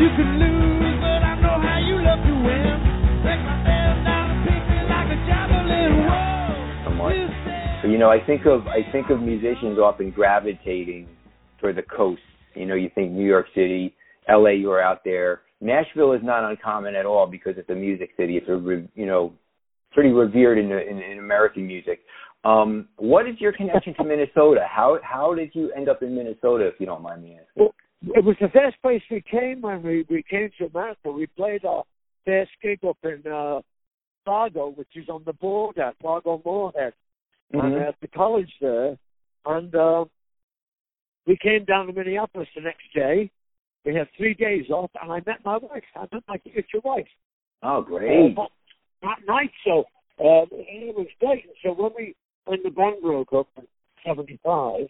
You could lose, but I know how you love to win. Break my band down and pick me like a javelin. Whoa. You say- You know, I think of musicians often gravitating toward the coast. You know, you think New York City, LA, you're out there. Nashville is not uncommon at all because it's a music city. It's pretty revered in American music. What is your connection to Minnesota? How did you end up in Minnesota, if you don't mind me asking? Well, it was the first place we came when we came to America. We played our first gig up in Fargo, which is on the border, Fargo-Moorhead, and at the college there. And we came down to Minneapolis the next day. We had 3 days off, and I met my wife. I met my future wife. Oh, great. That night, so it was great. So when the band broke up in '75,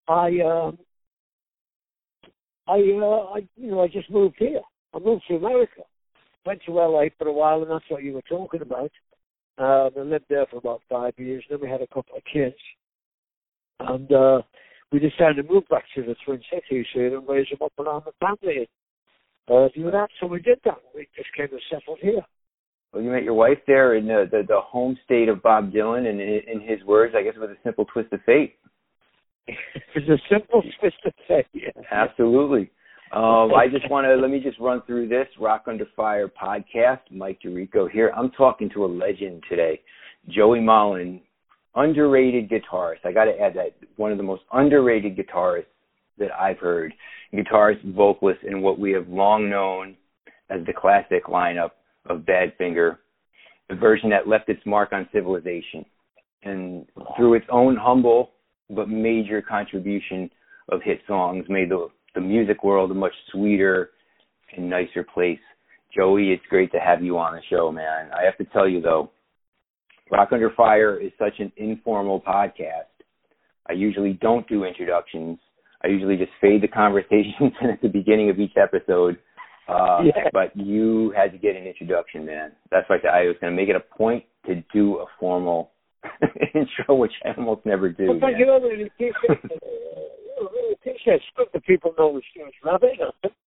I just moved here. I moved to America. Went to LA for a while, and that's what you were talking about. I lived there for about 5 years. Then we had a couple of kids, and we decided to move back to the Twin Cities here and raise them up around the family. Do that, so we did that. We just came and settled here. Well, you met your wife there in the home state of Bob Dylan, and in his words, I guess, with a simple twist of fate. It's a simple twist of fate. Yeah. Absolutely. Let me just run through this Rock Under Fire podcast. Mike DiRico here. I'm talking to a legend today, Joey Molland, underrated guitarist. I got to add that, one of the most underrated guitarists that I've heard. Guitarist, vocalist, in what we have long known as the classic lineup of Badfinger, the version that left its mark on civilization, and through its own humble but major contribution of hit songs, made the music world a much sweeter and nicer place. Joey, it's great to have you on the show, man. I have to tell you, though, Rock Under Fire is such an informal podcast. I usually don't do introductions. I usually just fade the conversations at the beginning of each episode. But you had to get an introduction, man. That's why I was going to make it a point to do a formal intro, which I almost never do. Well, thank you. Really appreciate it. The people know it's Robert.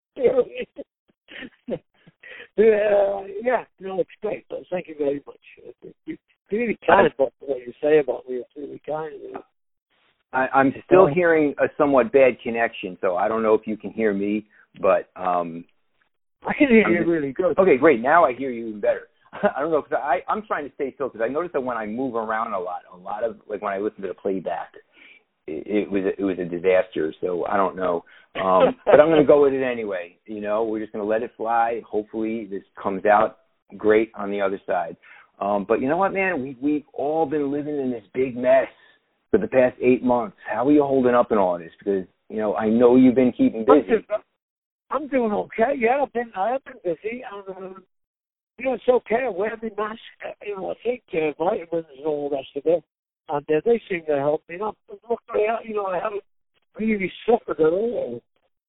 It's great. Thank you very much. You're really kind about what you say about me. It's really kind. I'm still hearing a somewhat bad connection, so I don't know if you can hear me, but I can hear you really good. Okay, great. Now I hear you even better. I don't know, because I'm trying to stay still, because I noticed that when I move around a lot of, like when I listen to the playback, it was a disaster, so I don't know. But I'm going to go with it anyway. You know, we're just going to let it fly. Hopefully this comes out great on the other side. But you know what, man? We've all been living in this big mess for the past 8 months. How are you holding up in all this? Because, you know, I know you've been keeping busy. I'm doing okay. Yeah, I have been busy. It's okay. I wear my mask. I take vitamins and all the rest of it. And they seem to help me. Luckily, I haven't really suffered at all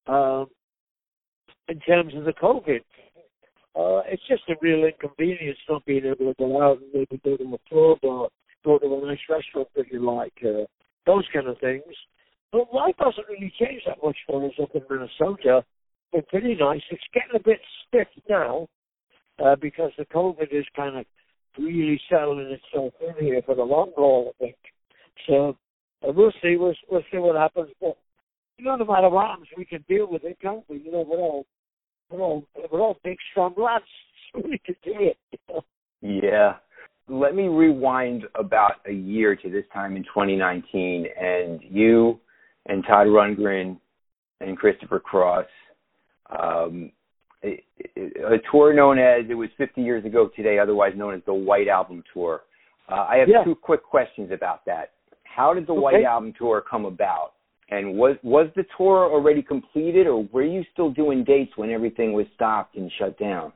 in terms of the COVID. It's just a real inconvenience not being able to go out and maybe go to a club or go to a nice restaurant that you like, those kind of things. But life hasn't really changed that much for us up in Minnesota. It's pretty nice. It's getting a bit stiff now because the COVID is kind of really settling itself in here for the long haul, I think. So we'll see. We'll see what happens. But no matter what happens, we can deal with it, can't we? We're all big, strong lads, so we can do it. Yeah. Let me rewind about a year to this time in 2019, and you and Todd Rundgren and Christopher Cross, a tour known as, it was 50 years ago today, otherwise known as the White Album Tour. I have two quick questions about that. How did the White Album Tour come about? And was the tour already completed, or were you still doing dates when everything was stopped and shut down?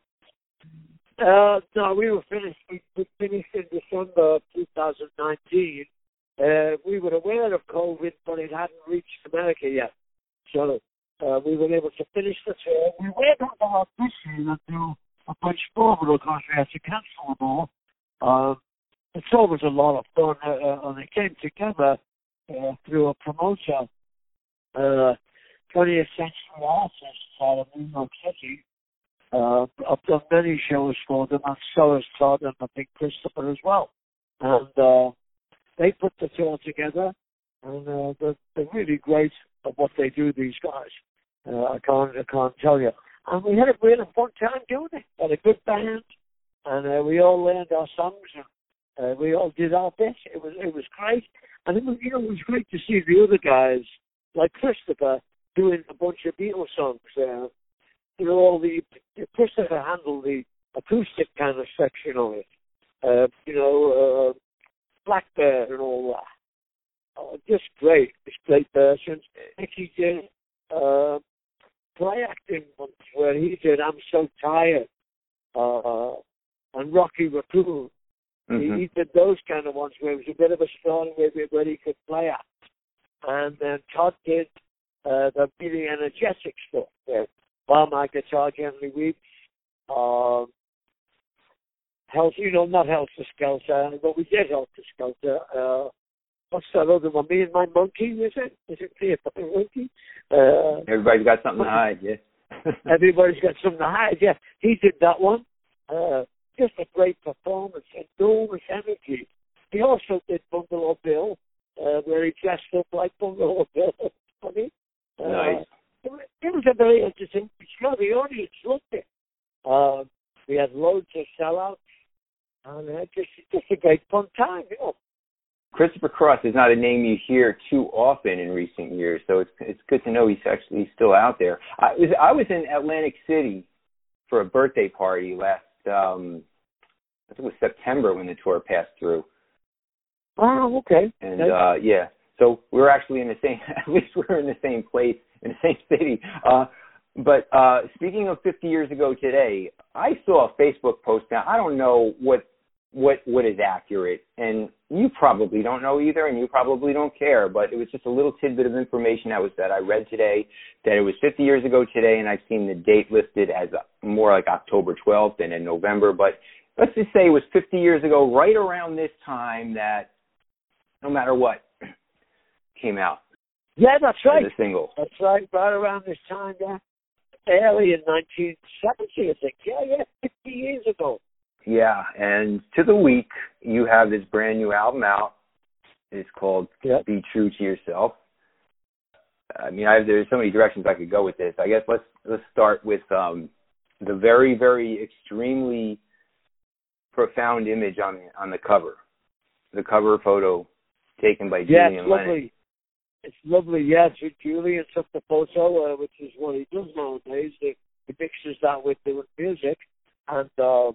No, we were finished. We finished in December 2019. We were aware of COVID, but it hadn't reached America yet. So we were able to finish the tour. We were going to have this year to do a bunch more, but of course we had to cancel them all. It's always a lot of fun, and it came together through a promoter, 20th Century Artists, out of New York City. I've done many shows for them, and so has Todd and I think Christopher as well. And they put the tour together, and they're really great at what they do, these guys. I can't tell you. And we had a fun time doing it. Had a good band, and we all learned our songs, and we all did our best. It was great, and it was great to see the other guys like Christopher doing a bunch of Beatles songs. Christopher handled the acoustic kind of section of it. Blackbird and all that. Oh, just great. It's great versions. Nicky did play acting once where he did I'm So Tired and Rocky Raccoon. Mm-hmm. He did those kind of ones where it was a bit of a story where he could play act. And then Todd did the really energetic stuff there. While My Guitar Gently Weeps. Not Helter Skelter, but we did Helter Skelter. What's that other one? Me and My Monkey, is it? Is it Me and My Monkey? Everybody's got something to hide, yeah. Everybody's got something to hide, yeah. He did that one. Just a great performance, enormous energy. He also did Bungalow Bill, where he dressed up like Bungalow Bill. Funny. Nice. It was a very interesting show. The audience loved it. We had loads of sellouts, and just a great fun time, Christopher Cross is not a name you hear too often in recent years, so it's good to know he's actually still out there. I was in Atlantic City for a birthday party last, I think it was September when the tour passed through. Oh, okay. And yeah, so we were actually in the same. At least we were in the same place in the same city. But speaking of 50 years ago today, I saw a Facebook post. Now I don't know what is accurate, and you probably don't know either, and you probably don't care, but it was just a little tidbit of information that I read today, that it was 50 years ago today, and I've seen the date listed as more like October 12th than in November, but let's just say it was 50 years ago, right around this time that No Matter What came out. Yeah, that's right. The single. That's right, right around this time, yeah. Early in 1970, I think. Yeah, 50 years ago. Yeah, and to the week, you have this brand new album out. It's called Be True to Yourself. I mean, there's so many directions I could go with this. I guess let's start with the very, very extremely profound image on the cover. The cover photo taken by Julian Lennon. Lovely. It's lovely, yeah. Julian took the photo, which is what he does nowadays. He mixes that with the music. And,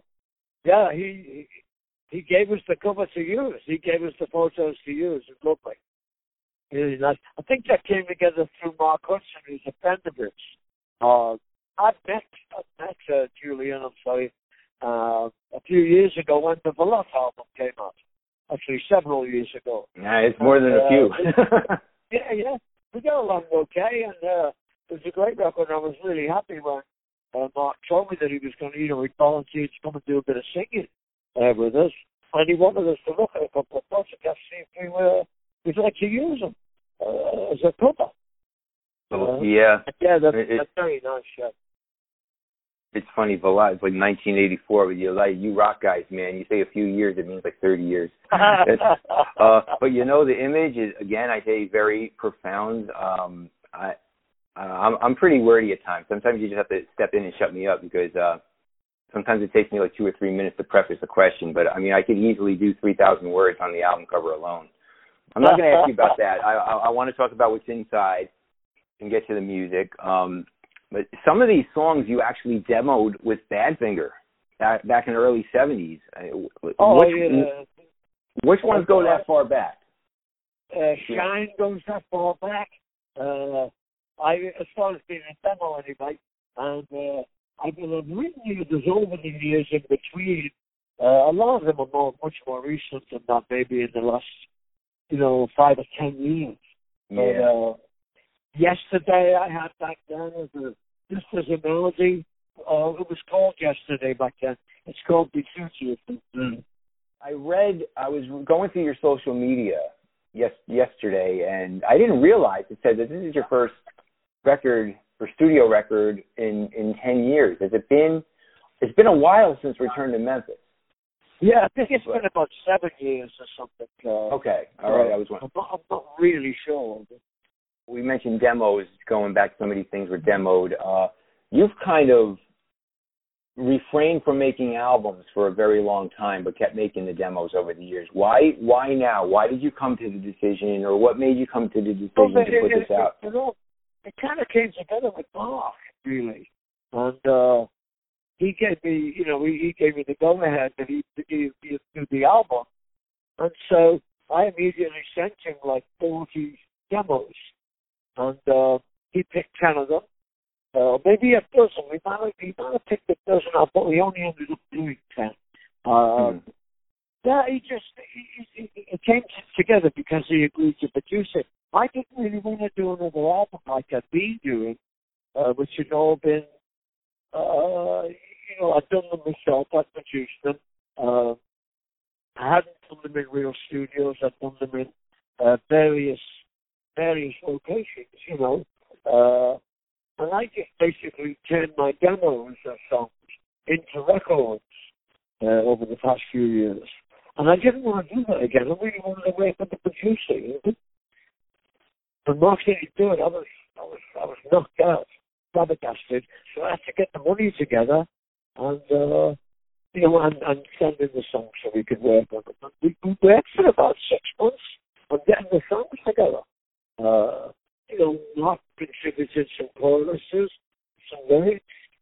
he gave us the cover to use. He gave us the photos to use. It's lovely. Really nice. I think that came together through Mark Hudson, who's a friend of his. I've met Julian, a few years ago when the Veloz album came out. Actually, several years ago. Yeah, it's more than a few. Yeah. We got along okay, and it was a great record. I was really happy when Mark told me that he was going to, he volunteered to come and do a bit of singing with us. And he wanted us to look at a couple of photographs, see if we'd like to use them as a cover. Yeah, that's very nice. Yeah. It's funny, Veloz, it's like 1984 with you rock guys, man. You say a few years, it means like 30 years. But the image is, again, I say very profound. I'm pretty wordy at times. Sometimes you just have to step in and shut me up because sometimes it takes me like 2 or 3 minutes to preface a question. But I mean, I could easily do 3,000 words on the album cover alone. I'm not going to ask you about that. I want to talk about what's inside and get to the music. But some of these songs you actually demoed with Badfinger back in the early 70s. Which ones go that far back? Shine goes that far back. As far as being a demo anyway. And I've been written others over the years in between. A lot of them are much more recent than that, maybe in the last, 5 or 10 years. Yeah. But, Yesterday I had back then just as a melody. It was called Yesterday back then. It's called Be True to Yourself. I was going through your social media yesterday, and I didn't realize it said that this is your first record for studio record in 10 years. Has it been? It's been a while since Return to Memphis. Yeah, I think it's been about 7 years or something. Okay, all right. I'm not really sure. We mentioned demos, going back, some of these things were demoed. You've kind of refrained from making albums for a very long time, but kept making the demos over the years. Why now? Why did you come to the decision, or what made you come to the decision to put this out? It kind of came together with Mark, really. And he gave me, he gave me the go-ahead that he do the album. And so I immediately sent him like 40 demos. And he picked 10 of them. Maybe a dozen. He might have picked a dozen up, but we only ended up doing 10. Yeah, it came together because he agreed to produce it. I didn't really want to do another album like I'd been doing, which had all been, I'd done them myself, I'd produced them. I hadn't done them in real studios, I'd done them in various locations, and I just basically turned my demos of songs into records over the past few years. And I didn't want to do that again. I really wanted to wait for the producing. But Mark didn't do it. I was knocked out, flabbergasted. So I had to get the money together and and send in the songs so we could work on them. We worked for about 6 months on getting the songs together. Mark contributed some choruses, some lyrics.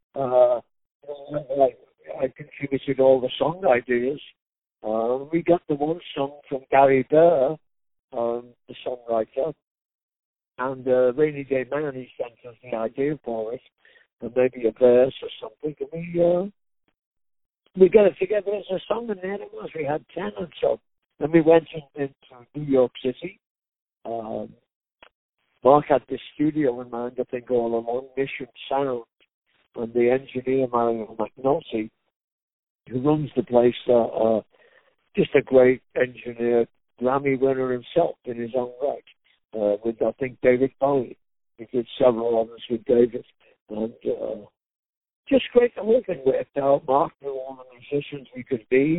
I contributed all the song ideas. We got the one song from Gary Burr, the songwriter, and Rainy Day Man, he sent us the idea for it, and maybe a verse or something, and we got it together as a song, and then it was. We had 10 and so. Then we went into New York City. Mark had this studio in mind, I think, all along, Mission Sound, and the engineer, Mario McNulty, who runs the place, just a great engineer, Grammy winner himself in his own right, with, I think, David Bowie. He did several others with David, and just great to work with. Mark knew all the musicians we could be.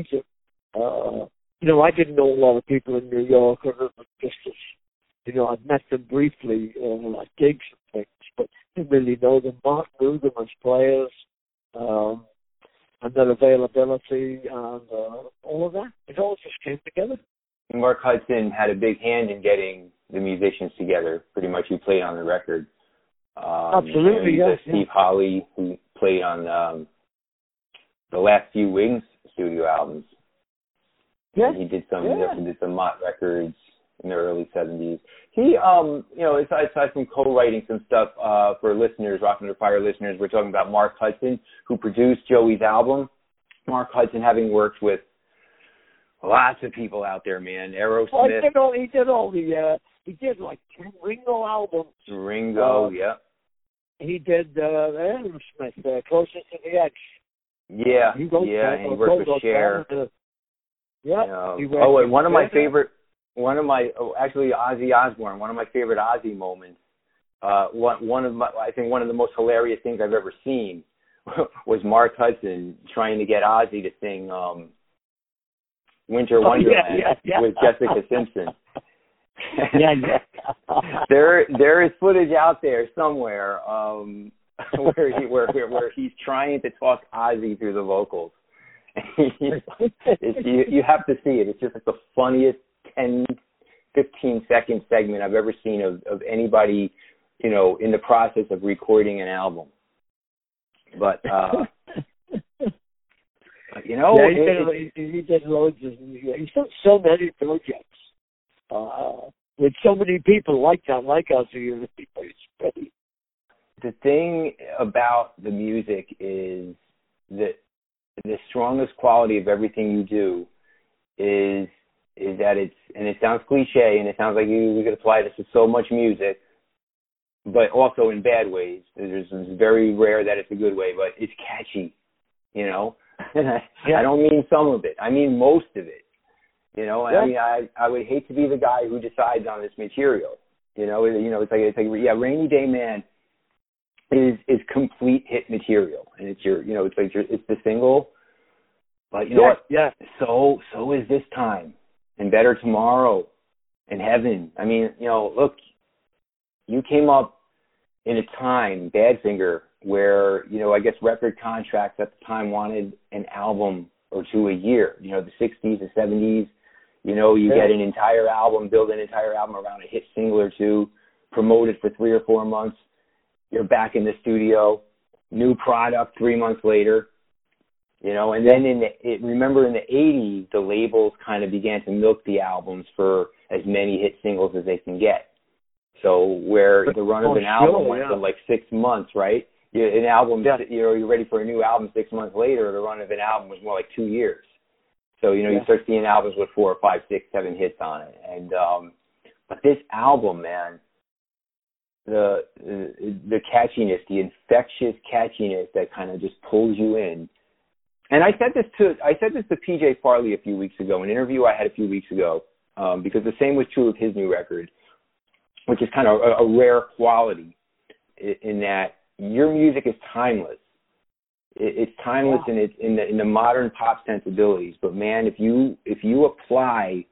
I didn't know a lot of people in New York, or just I'd met them briefly, like gigs and things, but didn't really know them. Mark knew them as players, and their availability, and all of that. It all just came together. Mark Hudson had a big hand in getting the musicians together. Pretty much, he played on the record. Absolutely, yes. Steve Holley, who played on the last few Wings studio albums. Yeah. And he did some Mott records in the early 70s. He, aside from co-writing some stuff for listeners, Rock Under Fire listeners, we're talking about Mark Hudson, who produced Joey's album. Mark Hudson, having worked with lots of people out there, man. Aerosmith. Well, he did like 10 Ringo albums. Ringo, yeah. He did Aerosmith, Closer to the Edge. Yeah, and he worked with Cher. And one of my favorite. Actually, Ozzy Osbourne, one of my favorite Ozzy moments, I think one of the most hilarious things I've ever seen was Mark Hudson trying to get Ozzy to sing Winter Wonderland with Jessica Simpson. There is footage out there somewhere where he's trying to talk Ozzy through the vocals. You have to see it. It's just like the funniest 10, 15-second segment I've ever seen of anybody, in the process of recording an album. But, he did loads of, he's done so many projects with so many people like us. The thing about the music is that the strongest quality of everything you do is that and it sounds cliche, and it sounds like we could apply this to so much music, but also in bad ways. It's very rare that it's a good way, but it's catchy, I don't mean some of it. I mean most of it. I mean, I would hate to be the guy who decides on this material. It's like Rainy Day Man is complete hit material, and it's it's the single. But you know what? Yeah. So is This Time, and Better Tomorrow, and Heaven. I mean, look, you came up in a time, Badfinger, where, I guess record contracts at the time wanted an album or two a year. The 60s, the 70s, get an entire album, build an entire album around a hit single or two, promote it for 3 or 4 months. You're back in the studio, new product 3 months later. And then remember in the 80s, the labels kind of began to milk the albums for as many hit singles as they can get. So where the run of an album went for like 6 months, right? An album, you're ready for a new album 6 months later, the run of an album was more like 2 years. So, you start seeing albums with 4, 5, 6, 7 hits on it. And, but this album, man, the catchiness, the infectious catchiness that kind of just pulls you in. And I said this to PJ Farley a few weeks ago, an interview I had a few weeks ago, because the same was true of his new record, which is kind of a rare quality in that your music is timeless. It's timeless in the modern pop sensibilities. But man, if you apply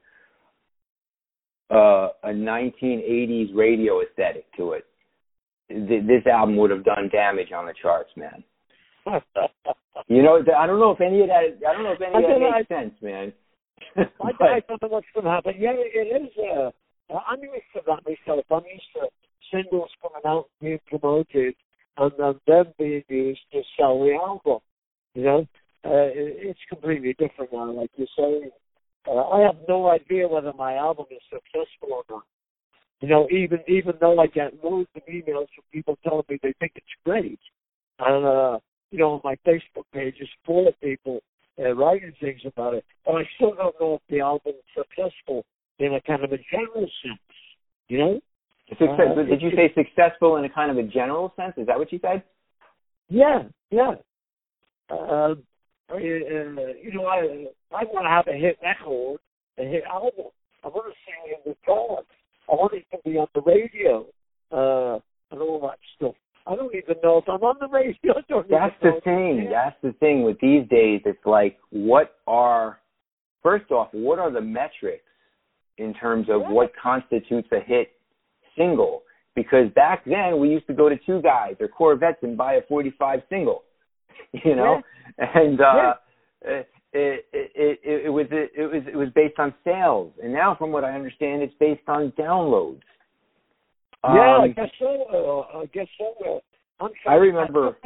a 1980s radio aesthetic to it, this album would have done damage on the charts, man. I don't know if any of that makes sense, man. I don't know what's going to happen. Yeah, it is. I'm used to that myself. I'm used to singles coming out and being promoted and then them being used to sell the album. It's completely different now, like you say. I have no idea whether my album is successful or not. Even though I get loads of emails from people telling me they think it's great. And, my Facebook page is full of people writing things about it. But I still don't know if the album is successful in a kind of a general sense, Did you say successful in a kind of a general sense? Is that what you said? Yeah. I want to have a hit record, a hit album. I want to sing in the charts. I want it to be on the radio, and all that stuff. I don't even know if I'm on the radio. That's the thing. That's the thing with these days. It's like, first off, what are the metrics in terms of what constitutes a hit single? Because back then we used to go to Two Guys or Corvettes and buy a 45 single, and it was based on sales. And now, from what I understand, it's based on downloads. I guess so. I'm sorry. I remember.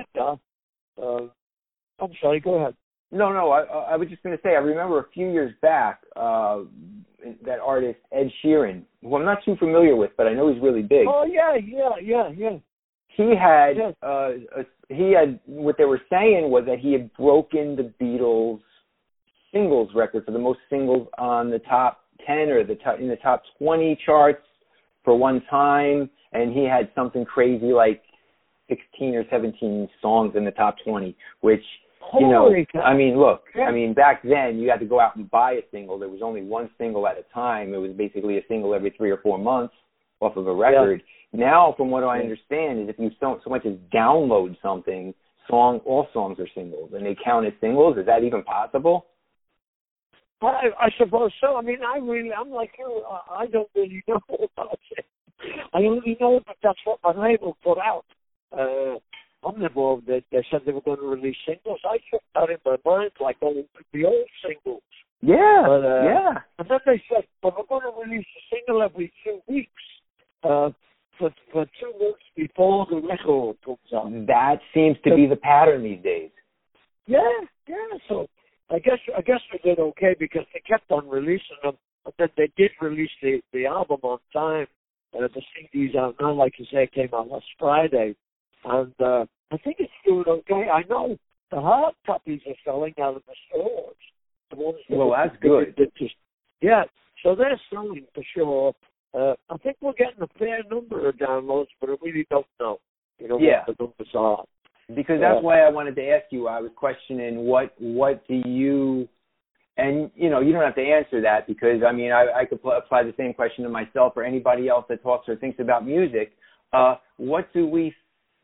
I'm sorry. Go ahead. No. I was just going to say, I remember a few years back that artist Ed Sheeran, who I'm not too familiar with, but I know he's really big. Oh yeah. He had what they were saying was that he had broken the Beatles singles record for the most singles on the top 10 or in the top 20 charts for one time, and he had something crazy like 16 or 17 songs in the top 20, which, I mean, look, back then you had to go out and buy a single. There was only one single at a time. It was basically a single every 3 or 4 months off of a record. Yeah. Now, from what I understand, is if you so much as download something, all songs are singles, and they count as singles. Is that even possible? I suppose so. I mean, I'm like you. I don't really know about it. I only know that that's what my label put out. Omnivore, they said they were going to release singles. I took that in my mind, like the old singles. Yeah, yeah. And then they said, well, we're going to release a single every 2 weeks for 2 months before the record comes out. That seems to be the pattern these days. Yeah. So I guess we did okay because they kept on releasing them, but then they did release the album on time. The CD's out now, like you say, came out last Friday, and I think it's doing okay. I know the hard copies are selling out of the stores. The ones that's good. So they're selling for sure. I think we're getting a fair number of downloads, but I really don't know. What the numbers are. Because that's why I wanted to ask you. I was questioning what do you, and you don't have to answer that because I mean I could apply the same question to myself or anybody else that talks or thinks about music. What do we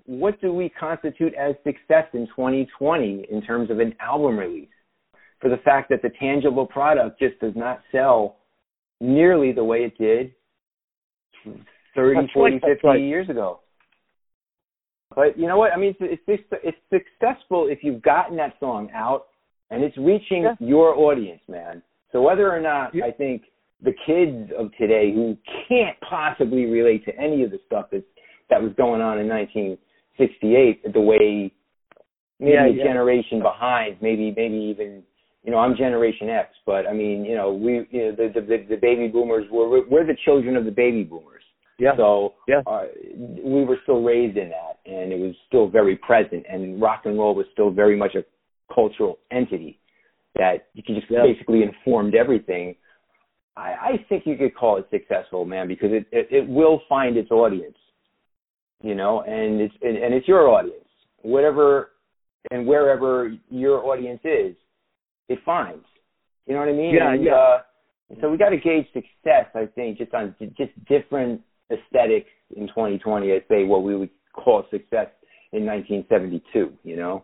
what do we constitute as success in 2020 in terms of an album release? For the fact that the tangible product just does not sell nearly the way it did 30, 40, 50 years ago. But you know what? I mean, it's successful if you've gotten that song out and it's reaching your audience, man. So whether or not I think the kids of today who can't possibly relate to any of the stuff that was going on in 1968, the way maybe a generation behind, maybe even, you know, I'm Generation X, but I mean, you know, the baby boomers we're the children of the baby boomers. Yeah. So we were still raised in that, and it was still very present, and rock and roll was still very much a cultural entity that you could just basically informed everything. I think you could call it successful, man, because it will find its audience, you know, and it's your audience, whatever and wherever your audience is, it finds. You know what I mean? So we got to gauge success, I think, just on just different aesthetics in 2020. I'd say what we would call success in 1972. You know.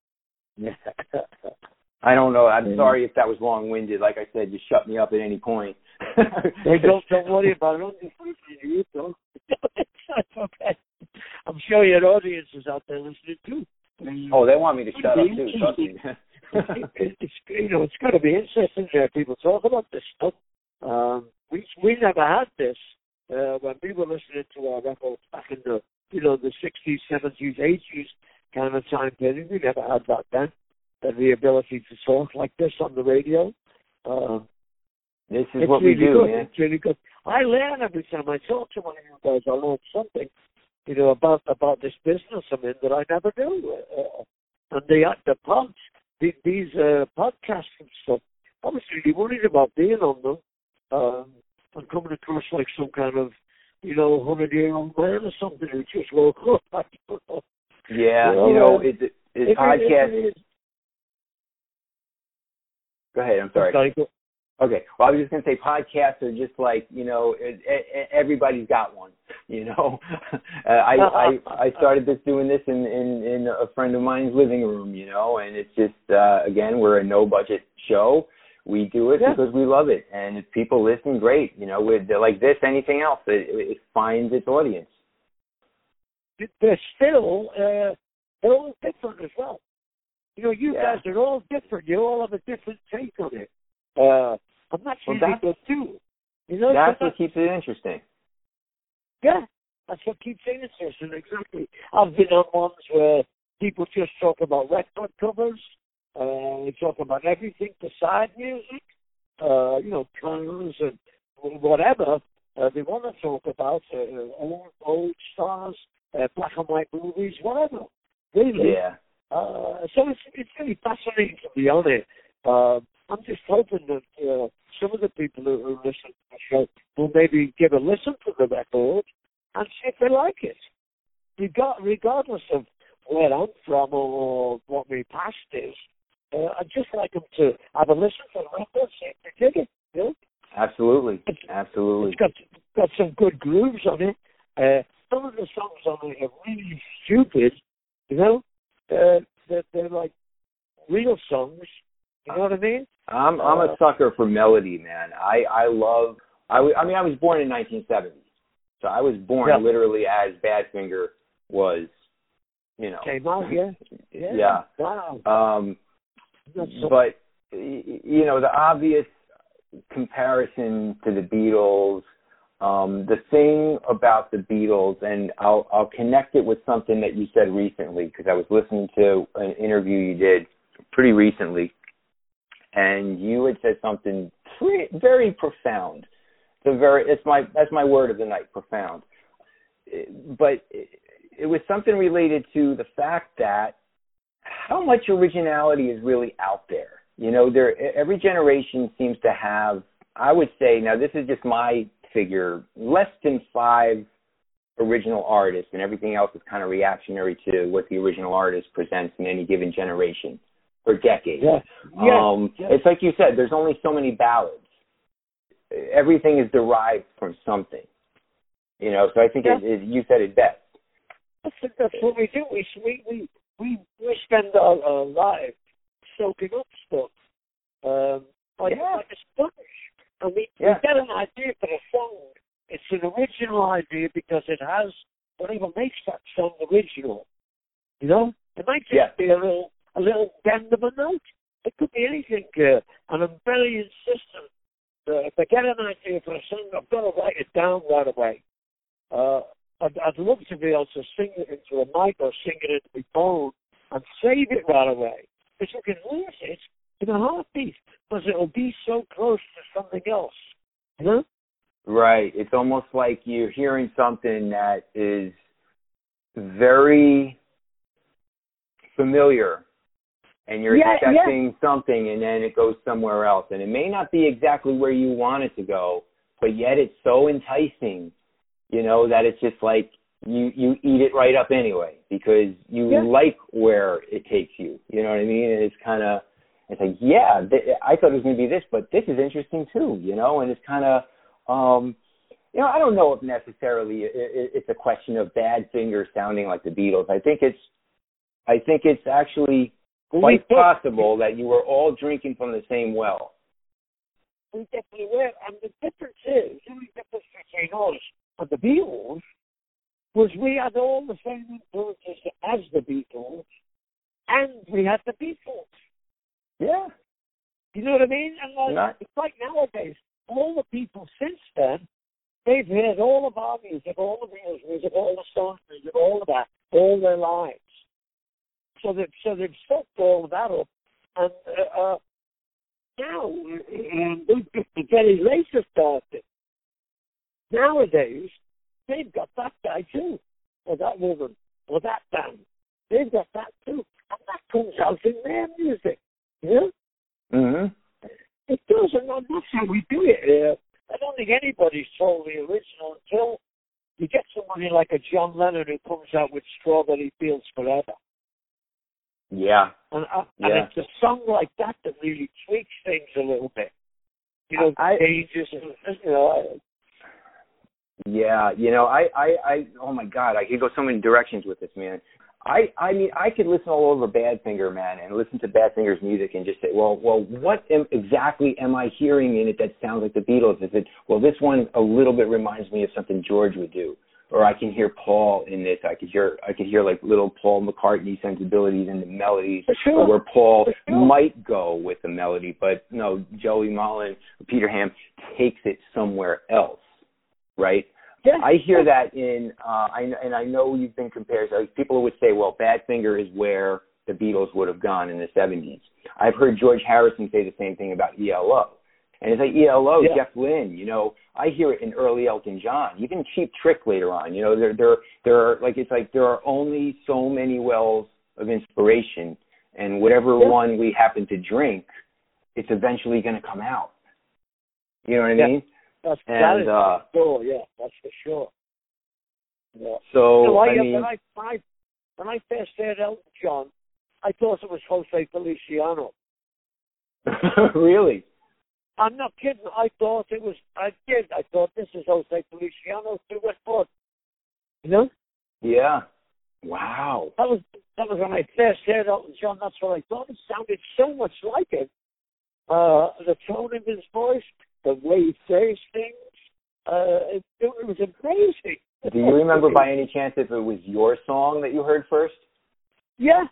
I don't know. I'm sorry if that was long-winded. Like I said, just shut me up at any point. Hey, don't worry about it. That's okay. I'm sure your audience is out there listening too. Oh, they want me to shut up too. Trust me. It's going to be interesting to hear people talk about this stuff. We never had this when we were listening to our records back in the the 60s, 70s, 80s kind of time period. We never had that then. The ability to talk like this on the radio. This is what we do, man. It's really good. I learn every time I talk to one of you guys. I learn something, about this business I'm in that I never knew. And the pods, these podcasts and stuff, I was really worried about being on them and coming across like some kind of, 100-year-old man or something who just woke up. Yeah, it's podcast. Go ahead, I'm sorry. Okay, well, I was just going to say podcasts are just like, everybody's got one, I started doing this in a friend of mine's living room, and it's just, again, we're a no-budget show. We do it because we love it, and if people listen, great. With like this, anything else, it finds its audience. They're still, they're all different as well. You guys are all different. You all have a different take on it. I'm not sure good too. That's what keeps it interesting. Yeah, that's what keeps it interesting, exactly. I've been on ones where people just talk about record covers, they talk about everything beside music, cars and whatever they want to talk about, old stars, black and white movies, whatever. Really. Yeah. So it's really fascinating to be on it. I'm just hoping that some of the people who listen to the show will maybe give a listen to the record and see if they like it. Regardless of where I'm from or what my past is, I'd just like them to have a listen to the record, see if they dig it. Absolutely. Absolutely. It's got some good grooves on it. Some of the songs on it are really stupid, They're like real songs. You know what I mean? I'm a sucker for melody, man. I was born in 1970, so I was born literally as Badfinger was, Came out, yeah. Wow. But the obvious comparison to the Beatles. The thing about the Beatles, and I'll connect it with something that you said recently, because I was listening to an interview you did pretty recently, and you had said something very profound. That's my word of the night, profound. But it was something related to the fact that how much originality is really out there. Every generation seems to have, I would say, now this is just my figure, less than 5 original artists, and everything else is kind of reactionary to what the original artist presents in any given generation or decade. It's like you said, there's only so many ballads. Everything is derived from something. So I think you said it best. That's what we do. We spend our lives soaking up stuff. Like a sponge. I mean, we get an idea for a song. It's an original idea because it has whatever makes that song original. You know? It might just be a little bend of a note. It could be anything. And I'm very insistent that if I get an idea for a song, I've got to write it down right away. I'd love to be able to sing it into a mic or sing it into my phone and save it right away. Because you can lose it in a heartbeat because it'll be so close to something else. You know? Right. It's almost like you're hearing something that is very familiar and you're expecting something and then it goes somewhere else. And it may not be exactly where you want it to go, but yet it's so enticing, you know, that it's just like you eat it right up anyway because you like where it takes you. You know what I mean? And it's kind of, it's like, I thought it was going to be this, but this is interesting too, you know, and it's kind of, you know, I don't know if necessarily it's a question of Badfinger sounding like the Beatles. I think it's actually quite possible that you were all drinking from the same well. We definitely were, and the difference is, the only difference between us and the Beatles was we had all the same influences as the Beatles, and we had the Beatles. Yeah. You know what I mean? And it's like nowadays, all the people since then, they've heard all of our music, all the Beatles music, all the Stones music, all of that, all their lives. So they've soaked all of that up, and now the very latest artists nowadays, they've got that guy too, or that woman, or that band. They've got that too, and that comes out in their music. You know? Mm-hmm. It does, and that's how we do it. I don't think anybody's totally original until you get somebody like a John Lennon who comes out with Strawberry Fields Forever. Yeah. And it's a song like that that really tweaks things a little bit. You know, changes, you know. Yeah, you know, I oh my God, I could go so many directions with this, man. I mean, I could listen all over Badfinger, man, and listen to Badfinger's music and just say, well, what exactly am I hearing in it that sounds like the Beatles? Is it, well, this one a little bit reminds me of something George would do, or I can hear Paul in this. I could hear like little Paul McCartney sensibilities in the melodies, or where Paul might go with the melody, but no, Joey Molland, Peter Ham takes it somewhere else, right? Yeah. I hear that in, I know you've been compared, people would say, well, Badfinger is where the Beatles would have gone in the 70s. I've heard George Harrison say the same thing about ELO. And it's like ELO, Jeff Lynne, you know, I hear it in early Elton John, even Cheap Trick later on. You know, there are, like, it's like there are only so many wells of inspiration, and whatever one we happen to drink, it's eventually going to come out. You know what I mean? That is for sure, that's for sure. Yeah. So, when I first heard Elton John, I thought it was Jose Feliciano. Really? I'm not kidding. I thought this is Jose Feliciano through Westport. You know? Yeah. Wow. That was when I first heard Elton John. That's what I thought. It sounded so much like him. The tone of his voice, the way he says things, it was amazing. Do you remember by any chance if it was your song that you heard first? Yeah.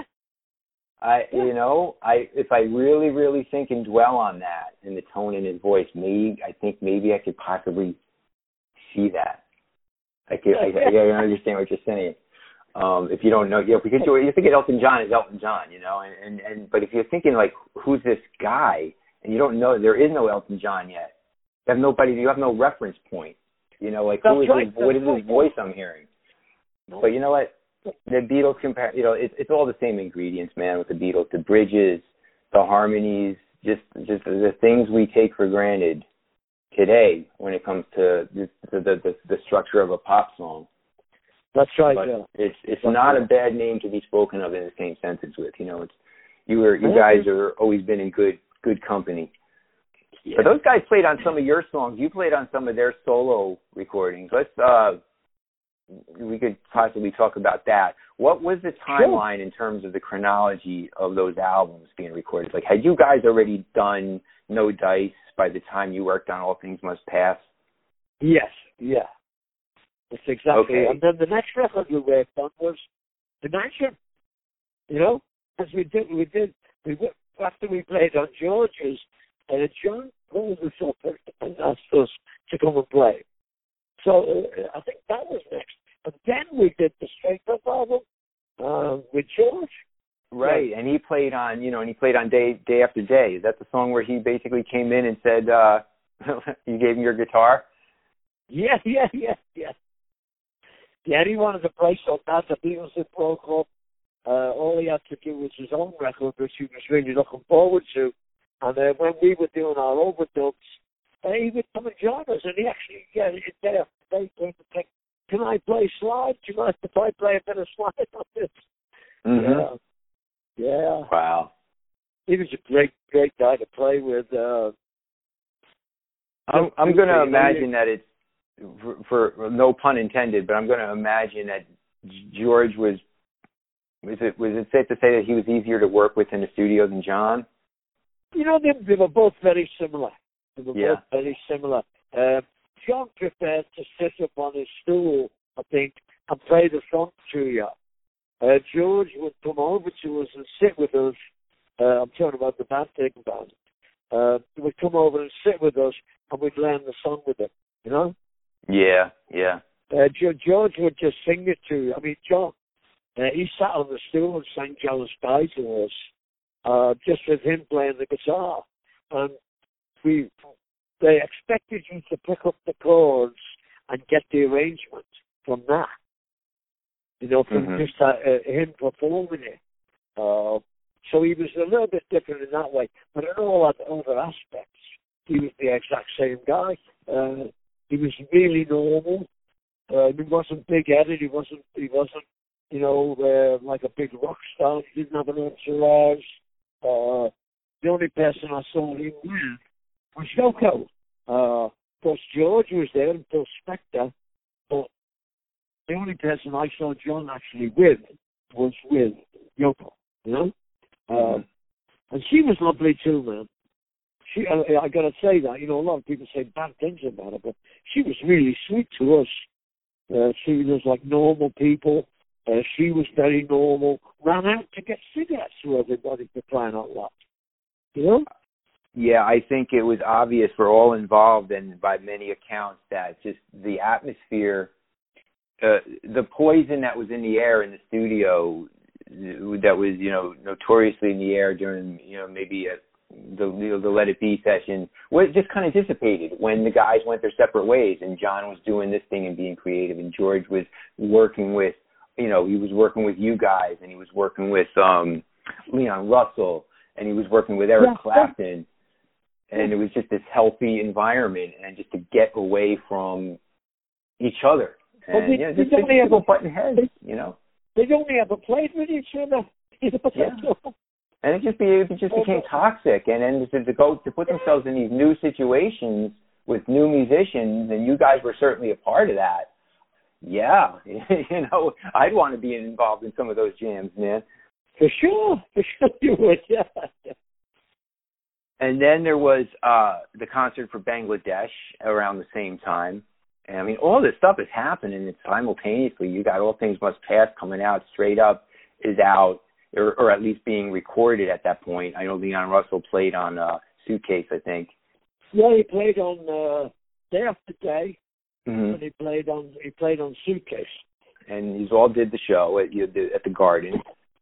You know, if I really, really think and dwell on that and the tone in his voice, I think maybe I could possibly see that. I understand what you're saying. If you don't know, because you're thinking Elton John is Elton John, you know, but if you're thinking like, who's this guy, and you don't know, there is no Elton John yet. You have no reference point, you know, like what is his voice I'm hearing? But you know what, the Beatles compare, you know, it's all the same ingredients, man, with the Beatles, the bridges, the harmonies, just the things we take for granted today when it comes to the structure of a pop song. That's right. But it's not a bad name to be spoken of in the same sentence with. You know, you guys are always been in good company. Yeah. But those guys played on some of your songs. You played on some of their solo recordings. we could possibly talk about that. What was the timeline in terms of the chronology of those albums being recorded? Like, had you guys already done No Dice by the time you worked on All Things Must Pass? Yes, yeah. That's exactly. Okay. And then the next record we worked on was Dimension. You know, as we did after we played on George's, John called us up and asked us to come and play. So I think that was next. And then we did the Straight Up album with George. Right, and he played on, Day After Day. Is that the song where he basically came in and said, you gave him your guitar? Yeah. Yeah, he wanted to play so bad the Beatles had broke up. All he had to do was his own record, which he was really looking forward to. And when we were doing our overdubs, he would come and join us. And he actually, Day After Day came to think, can I play slide? Do you mind if I play a bit of slide on this? Mm-hmm. Yeah. Wow. He was a great guy to play with. I'm going to imagine that it's, for no pun intended, but I'm going to imagine that George was it safe to say that he was easier to work with in the studio than John? You know, they were both very similar. John preferred to sit up on his stool, I think, and play the song to you. George would come over to us and sit with us. I'm talking about the band, Taking Band. He would come over and sit with us, and we'd learn the song with him, you know? Yeah. George would just sing it to you. I mean, John, he sat on the stool and sang Jealous Guy to us, just with him playing the guitar. And they expected you to pick up the chords and get the arrangement from that. You know, from just him performing it. So he was a little bit different in that way. But in all other aspects, he was the exact same guy. He was really normal. He wasn't big-headed. He wasn't, like a big rock star. He didn't have an entourage. The only person I saw him with was Yoko. Of course, George was there and Phil Spector, but the only person I saw John actually with was with Yoko, you know? And she was lovely too, man. I got to say that, a lot of people say bad things about her, but she was really sweet to us. She was like normal people. She was very normal. Ran out to get cigarettes for everybody for crying out loud. You know? Yeah, I think it was obvious for all involved and by many accounts that just the atmosphere, the poison that was in the air in the studio that was, notoriously in the air during, maybe the Let It Be session, was just kind of dissipated when the guys went their separate ways and John was doing this thing and being creative and George was working with, he was working with you guys and he was working with Leon Russell and he was working with Eric Clapton. And it was just this healthy environment and just to get away from each other. And, just people butting heads, They'd only ever played with each other. And it just became toxic. And then to put themselves in these new situations with new musicians, and you guys were certainly a part of that. Yeah, I'd want to be involved in some of those jams, man. For sure you would, yeah. And then there was the concert for Bangladesh around the same time. And, I mean, all this stuff is happening simultaneously. You got All Things Must Pass coming out. Straight Up is out, or at least being recorded at that point. I know Leon Russell played on Suitcase, I think. Yeah, he played on Day After Day, and he played on Suitcase. And he's all did the show at the Garden.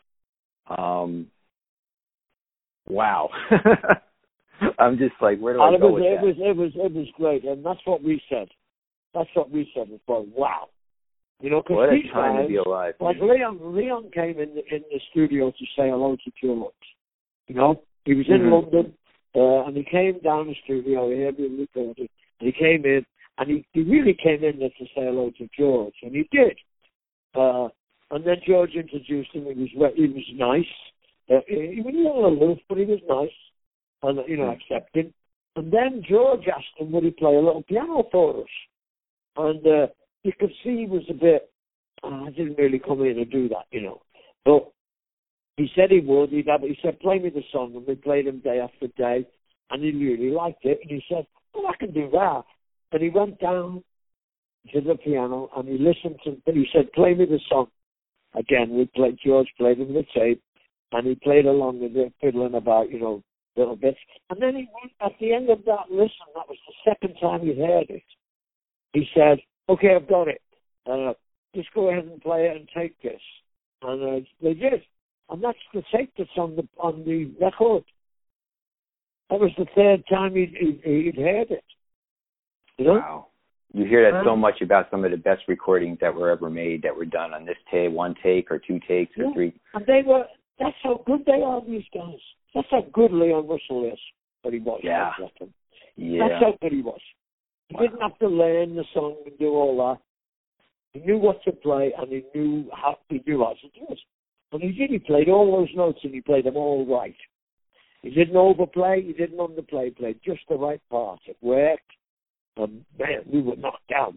Wow. I'm just like, where do I go with that? It was great, and that's what we said. That's what we said. It's like, wow. Because what a time to be alive. Like Leon came in the studio to say hello to George. He was in London, and he came down the studio here, we recorded, and he came in, and he really came in there to say hello to George, and he did. And then George introduced him. He was nice. He was a little aloof, but he was nice. And, accepting. And then George asked him, would he play a little piano for us? And you could see he was a bit I didn't really come here to do that, But he said he would. He said, play me the song, and we played him day after day, and he really liked it. And he said, well, I can do that. And he went down to the piano, and he listened to, and he said, play me the song. Again, George played him the tape, and he played along with it, fiddling about, little bits. And then he went, at the end of that listen, that was the second time he heard it, he said, okay, I've got it. Just go ahead and play it and take this. And they did. And that's the tape that's on the record. That was the third time he'd heard it. Wow. You hear that so much about some of the best recordings that were ever made, that were done on this tape, one take or two takes or three. And that's how good they are, these guys. That's how good Leon Russell is, but he was. Yeah. That's how good he was. He didn't have to learn the song and do all that. He knew what to play, and he knew how to do it. And he did. He played all those notes, and he played them all right. He didn't overplay. He didn't underplay. He played just the right part. It worked. And man, we were knocked out.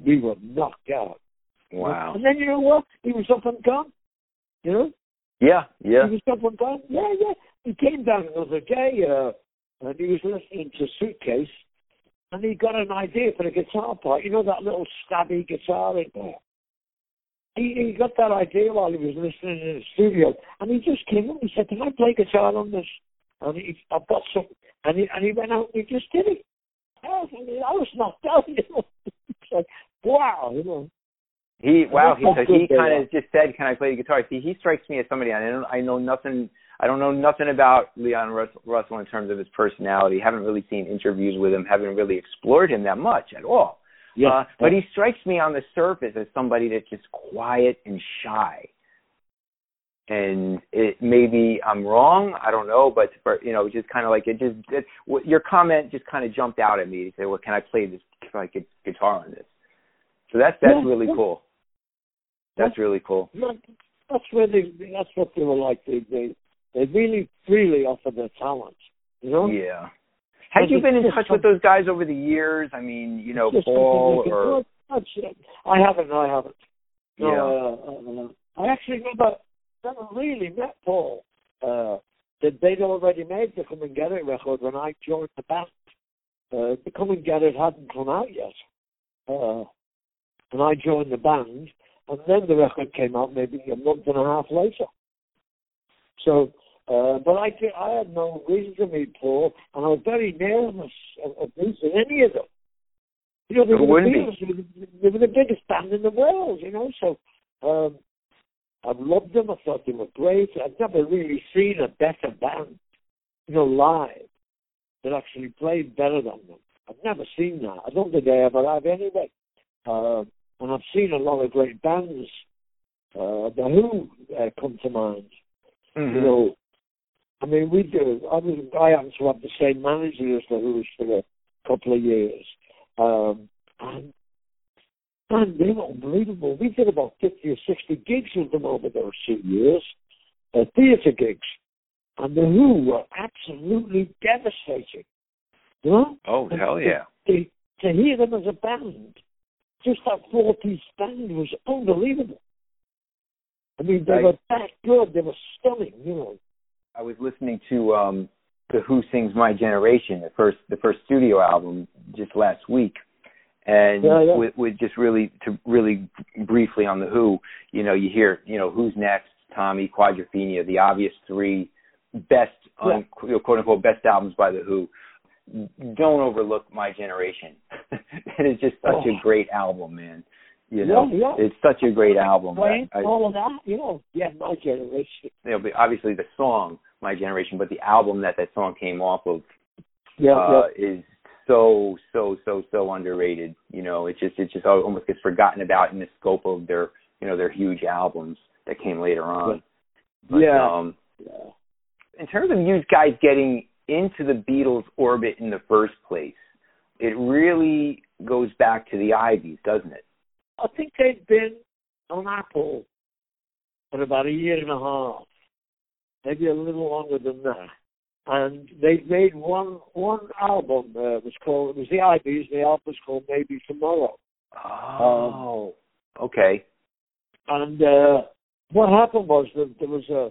Wow. And then you know what? He was up and gone. Yeah. He was up and gone. Yeah. He came down another day, and he was listening to Suitcase, and he got an idea for the guitar part. That little stabby guitar in there. He got that idea while he was listening in the studio, and he just came up and said, "Can I play guitar on this?" And I've got some, and he went out and he just did it. I was knocked out. It's like, wow, So he kind of just said, "Can I play the guitar?" See, he strikes me as somebody I know nothing. I don't know nothing about Leon Russell in terms of his personality. Haven't really seen interviews with him. Haven't really explored him that much at all. But he strikes me on the surface as somebody that's just quiet and shy. And maybe I'm wrong. I don't know, but just kind of like your comment just kind of jumped out at me. You say, "Well, can I play this? Can I get guitar on this?" So that's really cool. That's really cool. That's what they were like. They really freely offer their talent. Yeah. Have you been in touch with those guys over the years? I mean, Paul or... I haven't. No, yeah. I actually never really met Paul. They'd already made the Come and Get It record when I joined the band. The Come and Get It hadn't come out yet. And I joined the band, and then the record came out maybe a month and a half later. So... but I had no reason to meet Paul, and I was very nervous of meeting any of them. They were the biggest band in the world, so I loved them. I thought they were great. I've never really seen a better band, live, that actually played better than them. I've never seen that. I don't think I ever have anyway. And I've seen a lot of great bands. The Who come to mind. Mm-hmm. I mean, we do. I happen to have the same manager as the Who's for a couple of years. And they were unbelievable. We did about 50 or 60 gigs with them over those 2 years, theatre gigs. And the Who were absolutely devastating. Oh, hell yeah. To hear them as a band, just that 4-piece band was unbelievable. I mean, they were that good. They were stunning, I was listening to the Who Sings My Generation, the first studio album, just last week, and with just really briefly on the Who, you hear Who's Next, Tommy, Quadrophenia, the obvious three best quote unquote best albums by the Who. Don't overlook My Generation. It is just such a great album, man. It's such a great album. All of that, My Generation. Obviously the song My Generation, but the album that song came off of is so underrated. It just almost gets forgotten about in the scope of their huge albums that came later on. But, in terms of you guys getting into the Beatles' orbit in the first place, it really goes back to the Iveys, doesn't it? I think they'd been on Apple for about a year and a half, maybe a little longer than that. And they made one album. It was the Iveys. The album was called Maybe Tomorrow. Okay. And what happened was that there was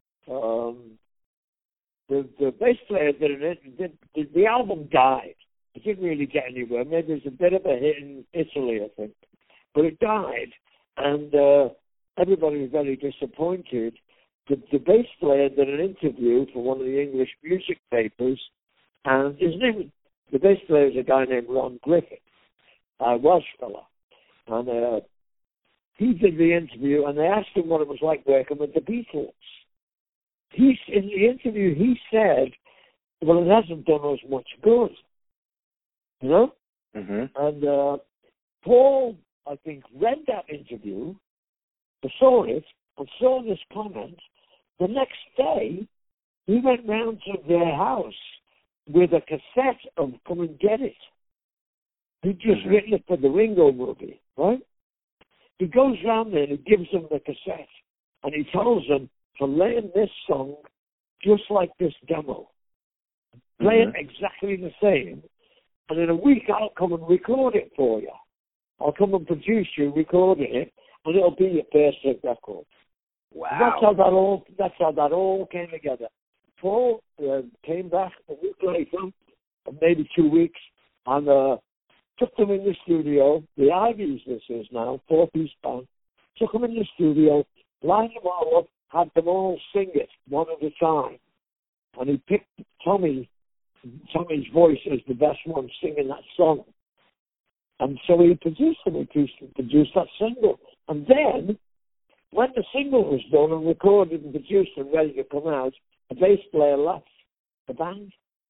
the bass player the album died. It didn't really get anywhere. Maybe it was a bit of a hit in Italy, I think. But it died, and everybody was very disappointed. The bass player did an interview for one of the English music papers, and his name, the bass player is a guy named Ron Griffith, a Welsh fella. And he did the interview, and they asked him what it was like working with the Beatles. In the interview, he said, well, it hasn't done us much good. You know? Mm-hmm. And Paul, I think, read that interview, saw it, and saw this comment. The next day, he went round to their house with a cassette of Come and Get It. He'd just written it for the Ringo movie, right? He goes round there and he gives them the cassette, and he tells them to learn this song just like this demo. Play it exactly the same, and in a week I'll come and record it for you. I'll come and produce you recording it, and it'll be your first hit record. Wow. That's how that all came together. Paul came back a week later, maybe 2 weeks, and took them in the studio. The Ivies, this is now, 4-piece band. Took them in the studio, lined them all up, had them all sing it one at a time. And he picked Tommy's voice as the best one singing that song. And so he produced them. He produced that single. And then, when the single was done and recorded and produced and ready to come out, the bass player left the band.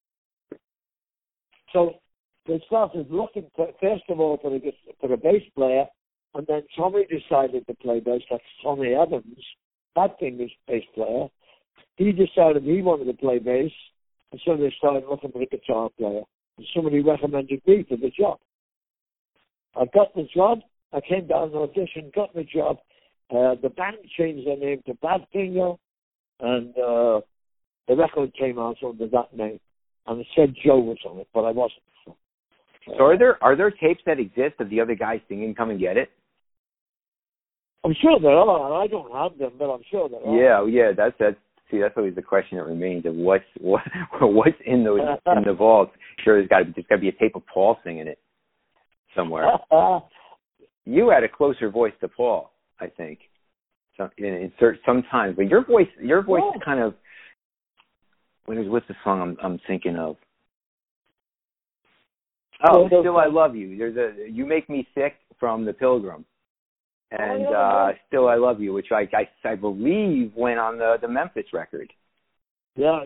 So they started looking, first of all, for a bass player, and then Tommy decided to play bass. That's Tommy Evans, that English bass player. He decided he wanted to play bass, and so they started looking for a guitar player. And somebody recommended me for the job. I got the job. I came down and auditioned, got the job. The band changed their name to Badfinger, and the record came out under that name. And it said Joe was on it, but I wasn't. So are there tapes that exist of the other guys singing "Come and Get It"? I'm sure there are. I don't have them, but I'm sure there are. Yeah. That's always the question that remains of what's in those in the vaults. Sure, there's got to be a tape of Paul singing it somewhere. You had a closer voice to Paul, I think, sometimes. But your voice is kind of. What's the song I'm thinking of? Oh, Still I Love You. There's You Make Me Sick from The Pilgrim. And Still I Love You, which I believe went on the Memphis record. Yeah.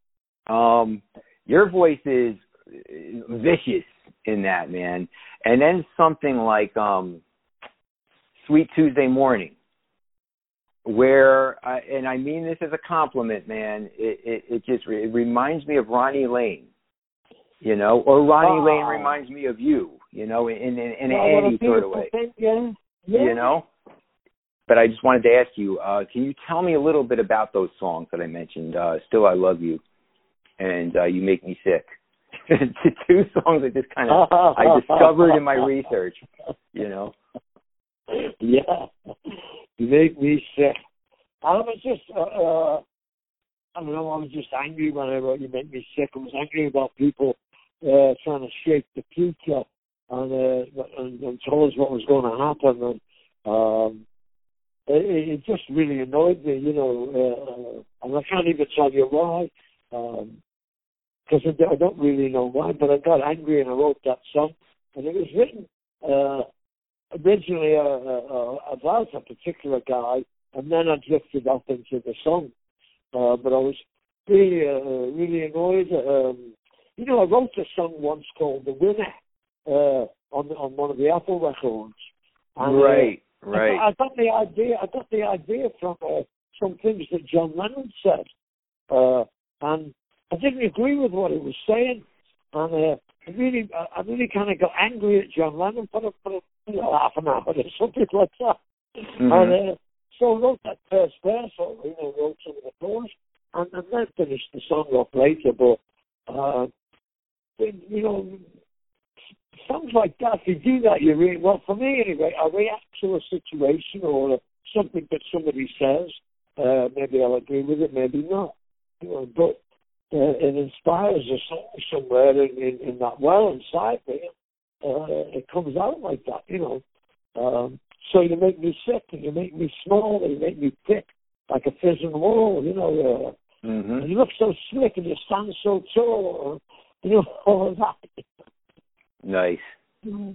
Your voice is vicious in that, man. And then something like Sweet Tuesday Morning, where, and I mean this as a compliment, man, it reminds me of Ronnie Lane. You know, or Ronnie Lane reminds me of you, you know, in an Andy sort of way. Yeah. You know? But I just wanted to ask you, can you tell me a little bit about those songs that I mentioned, Still I Love You and You Make Me Sick? Two songs that just kind of I discovered in my research, you know? Yeah. You Make Me Sick. I was just, I was just angry when I wrote You Make Me Sick. I was angry about people trying to shape the future and tell us what was going to happen. And it just really annoyed me, you know. And I can't even tell you why, because I don't really know why. But I got angry and I wrote that song. And it was written originally about a particular guy, and then I drifted off into the song. But I was really annoyed. You know, I wrote a song once called "The Winner" on one of the Apple records. And, right. I got the idea from some things that John Lennon said, and I didn't agree with what he was saying. And I really kind of got angry at John Lennon for half an hour or something like that. Mm-hmm. And so I wrote that first verse, or wrote some of the chorus, and then finished the song off later. But songs like that, if you do that, well, for me anyway, I react to a situation or something that somebody says. Maybe I'll agree with it, maybe not. But it inspires us somewhere in that well inside me. It comes out like that, So you make me sick, and you make me small, and you make me thick, like a fizzing wall, Mm-hmm. And you look so slick, and you stand so tall, all of that. Nice. Mm-hmm.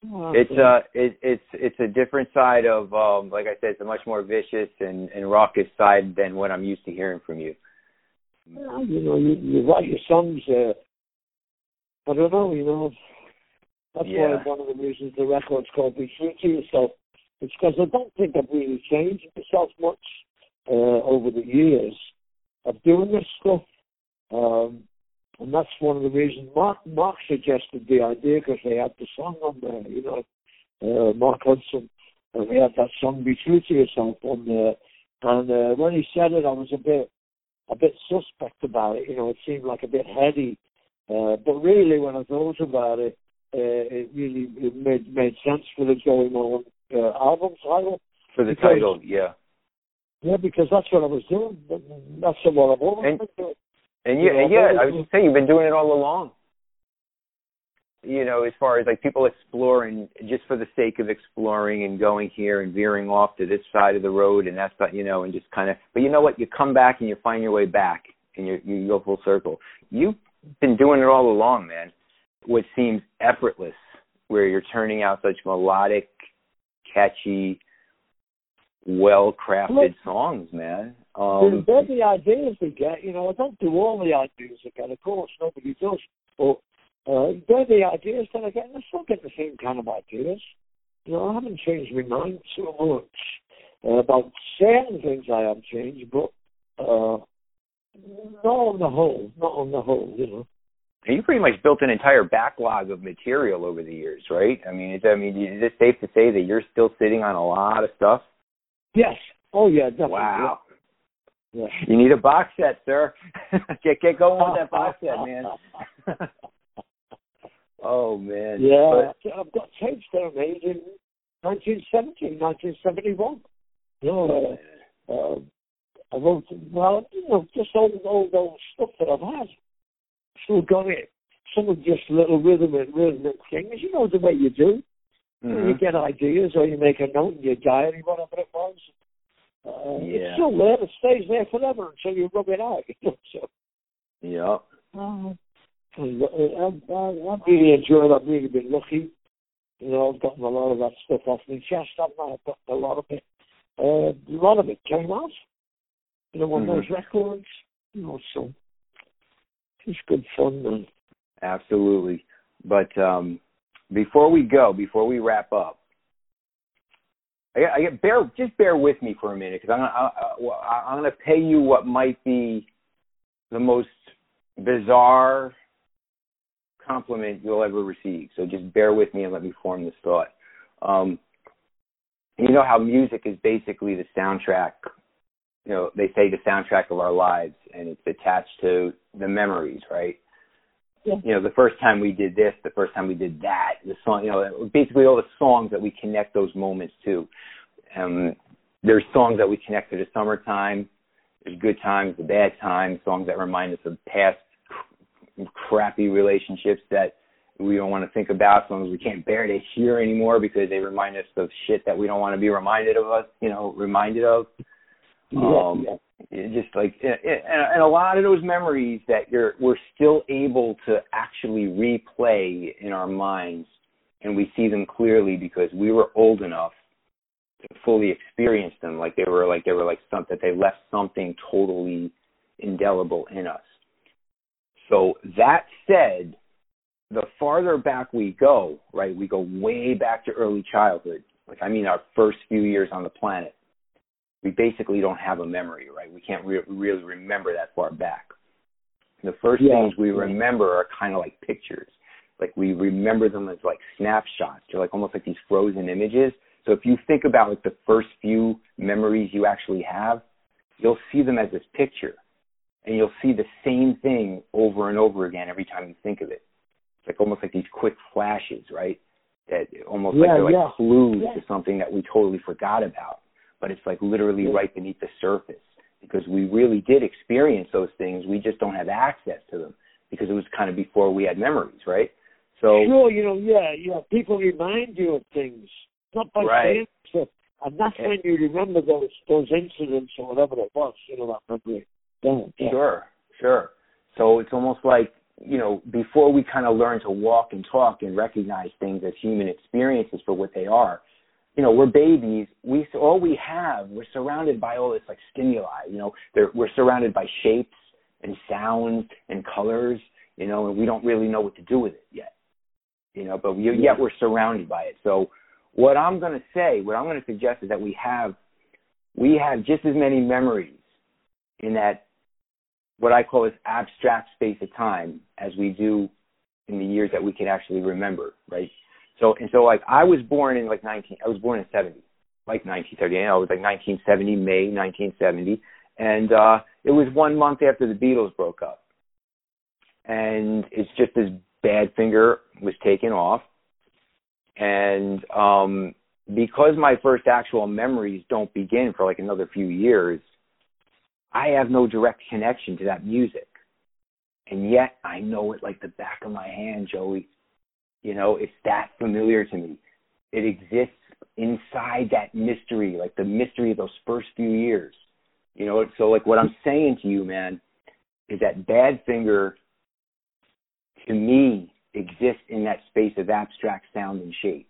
It's a different side of, like I said, it's a much more vicious and raucous side than what I'm used to hearing from you. Well, you write your songs, I don't know, that's why one of the reasons the record's called Be True to Yourself. It's because I don't think I've really changed myself much over the years of doing this stuff. And that's one of the reasons Mark suggested the idea, because they had the song on there, Mark Hudson. And we had that song Be True to Yourself on there. And when he said it, I was a bit suspect about it. It seemed like a bit heady. But really, when I thought about it, it really made sense for the Joey Molland album title. For the title, yeah. Yeah, because that's what I was doing. That's what I've always been doing. And I was just saying, you've been doing it all along. As far as like people exploring just for the sake of exploring and going here and veering off to this side of the road and that's not, and just kind of. But you know what? You come back and you find your way back and you go full circle. You've been doing it all along, man. What seems effortless, where you're turning out such melodic, catchy, well-crafted songs, man. They're the ideas we get. I don't do all the ideas I get. Of course, nobody does. But they're the ideas that I get. And I still get the same kind of ideas. I haven't changed my mind so much. About certain things I have changed, but not on the whole, And you pretty much built an entire backlog of material over the years, right? Is it safe to say that you're still sitting on a lot of stuff? Yes. Oh, yeah, definitely. Wow. Yeah. You need a box set, sir. Get going with that box set, man. Oh, man. Yeah, I've got tapes that I made in 1970, 1971. I wrote, just all those stuff that I've had. Still got it. Some of just little rhythmic things, the way you do. Mm-hmm. You get ideas, or you make a note in your diary, whatever it was. It's still there. It stays there forever until you rub it out. So. Yeah. I've really enjoyed it. I've really been lucky. I've gotten a lot of that stuff off my chest. I've gotten a lot of it. A lot of it came out. On those records. So it's good fun, man. Absolutely. But before we wrap up, just bear with me for a minute, because I'm gonna pay you what might be the most bizarre compliment you'll ever receive. So just bear with me and let me form this thought. You know how music is basically the soundtrack. They say the soundtrack of our lives, and it's attached to the memories, right? Yeah. The first time we did this, the first time we did that, the song, basically all the songs that we connect those moments to. There's songs that we connect to the summertime. There's good times, the bad times, songs that remind us of past crappy relationships that we don't want to think about, songs we can't bear to hear anymore because they remind us of shit that we don't want to be reminded of. Just like, and a lot of those memories that we're still able to actually replay in our minds, and we see them clearly because we were old enough to fully experience them, like they were something, they left something totally indelible in us. So that said, the farther back we go, right, we go way back to early childhood, our first few years on the planet. We basically don't have a memory, right? We can't really remember that far back. The first things we remember are kind of like pictures. Like we remember them as like snapshots. They're like almost like these frozen images. So if you think about like the first few memories you actually have, you'll see them as this picture. And you'll see the same thing over and over again every time you think of it. It's like almost like these quick flashes, right? That almost like they're like clues to something that we totally forgot about. but it's like literally right beneath the surface, because we really did experience those things. We just don't have access to them because it was kind of before we had memories, right? So sure, people remind you of things, not by saying so, and that's when you remember those incidents or whatever it was, that memory. Yeah. Sure. So it's almost like, before we kind of learn to walk and talk and recognize things as human experiences for what they are, we're babies. We're surrounded by all this like stimuli. We're surrounded by shapes and sounds and colors. And we don't really know what to do with it yet. But yet we're surrounded by it. So what I'm going to suggest is that we have just as many memories in that, what I call this abstract space of time, as we do in the years that we can actually remember, right? So like I was born in 1970, like 1930. I was like 1970, May 1970, and it was 1 month after the Beatles broke up, and it's just as Badfinger was taken off, and because my first actual memories don't begin for like another few years, I have no direct connection to that music, and yet I know it like the back of my hand, Joey. It's that familiar to me. It exists inside that mystery, like the mystery of those first few years. So like what I'm saying to you, man, is that Badfinger, to me, exists in that space of abstract sound and shape.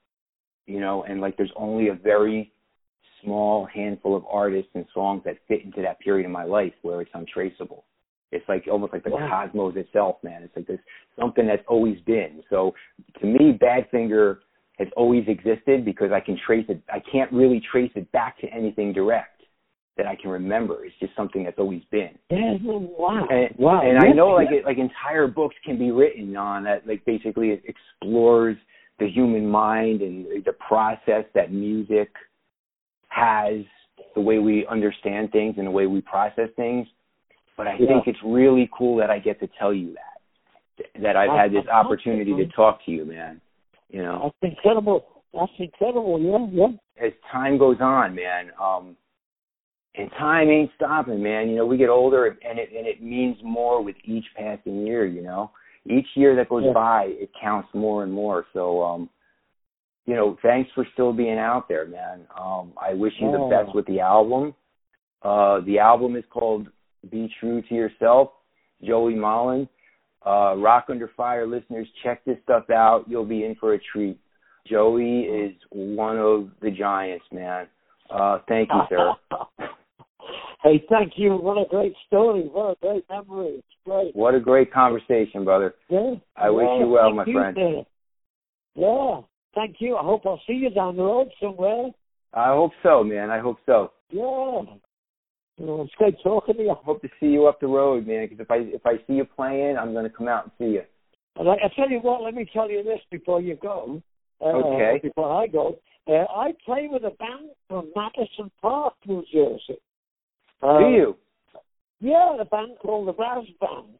And like there's only a very small handful of artists and songs that fit into that period of my life where it's untraceable. It's like almost like the cosmos itself, man. It's like this something that's always been. So to me, Badfinger has always existed because I can trace it. I can't really trace it back to anything direct that I can remember. It's just something that's always been. Yeah, wow. And I know like entire books can be written on that. Like basically it explores the human mind and the process that music has, the way we understand things and the way we process things. But I think it's really cool that I get to tell you that I've had this opportunity to talk to you, man. That's incredible. Yeah. As time goes on, man, and time ain't stopping, man. We get older, and it means more with each passing year. Each year that goes by, it counts more and more. So, thanks for still being out there, man. I wish you the best with the album. The album is called Be True to Yourself, Joey Molland. Rock Under Fire listeners, check this stuff out. You'll be in for a treat. Joey is one of the giants, man. Thank you, sir. Hey, thank you. What a great story. What a great memory. It's great. What a great conversation, brother. Yeah. I wish you well, my friend. Yeah. Thank you. I hope I'll see you down the road somewhere. I hope so, man. I hope so. Yeah. It's great talking to you. I hope to see you up the road, man, because if I see you playing, I'm going to come out and see you. I tell you what, let me tell you this before you go. Okay. Before I go. I play with a band from Madison Park, New Jersey. Do you? Yeah, a band called the Raz Band.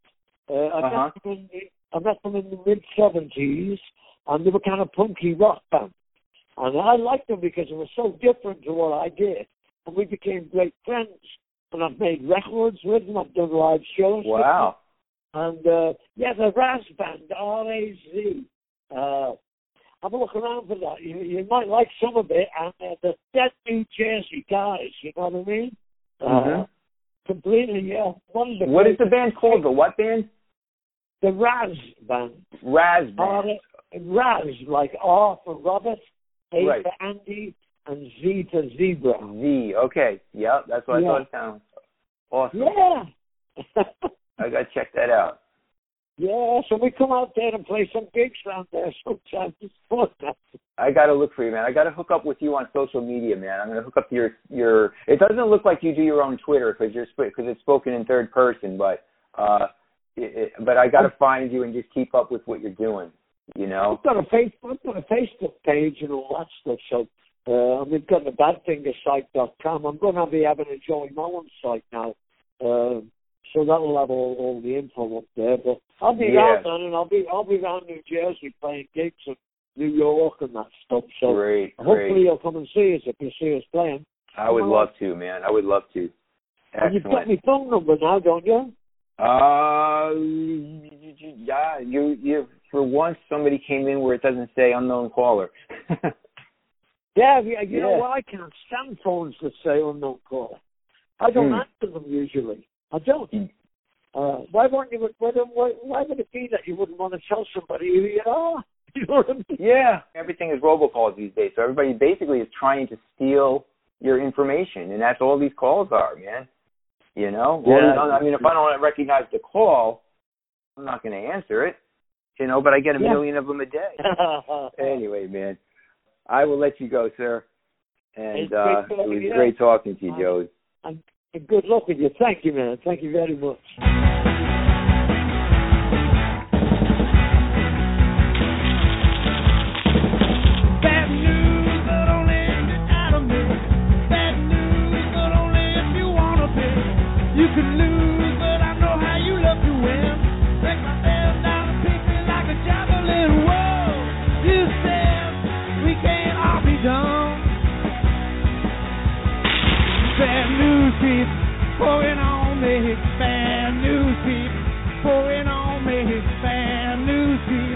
I met them in the mid-70s, and they were kind of punky rock band. And I liked them because it was so different to what I did. And we became great friends. And I've made records with them. I've done live shows with them. And, the Raz Band, R-A-Z. Have a look around for that. You might like some of it. And the dead New Jersey guys, you know what I mean? Completely, yeah. What is the band called? The what band? The Raz Band. Raz Band. Raz, like R for Robert, A right. for Andy, and Z for Zebra. Z, okay. Yep, that's what I thought it sounded. Awesome. Yeah. I got to check that out. Yeah, so we come out there and play some gigs around there sometimes. I got to look for you, man. I got to hook up with you on social media, man. I'm going to hook up to your. It doesn't look like you do your own Twitter because it's spoken in third person, but I got to find you and just keep up with what you're doing. I've got a Facebook page and all that stuff. So we've got the badfingersite.com. I'm going to be having a Joey Molland site now. So that'll have all the info up there. But I'll be around then, and I'll be around New Jersey playing gigs in New York and that stuff. So great. Hopefully you'll come and see us if you see us playing. I would love to, man. I would love to. And you've got my phone number now, don't you? Yeah. You. For once, somebody came in where it doesn't say unknown caller. Yeah, you know what? I can't stand phones that say unknown caller. I don't answer them usually. I don't. Why would it be that you wouldn't want to tell somebody who you are? You know what I mean? Yeah, everything is robocalls these days. So everybody basically is trying to steal your information, and that's all these calls are, man. You know? Yeah. I mean, if I don't recognize the call, I'm not going to answer it. You know, but I get a million of them a day. Anyway, man, I will let you go, sir. And it was great talking to you, Joey. And good luck with you. Thank you, man. Thank you very much. Bad news, but only if you're out of me. Bad news, but only if you wanna be. You can lose, but I know how you love to win. Break my bed down and pick me like a javelin. Whoa, you said we can't all be done. Bad news keeps pouring on me. Bad news keeps pouring on me. Bad news keeps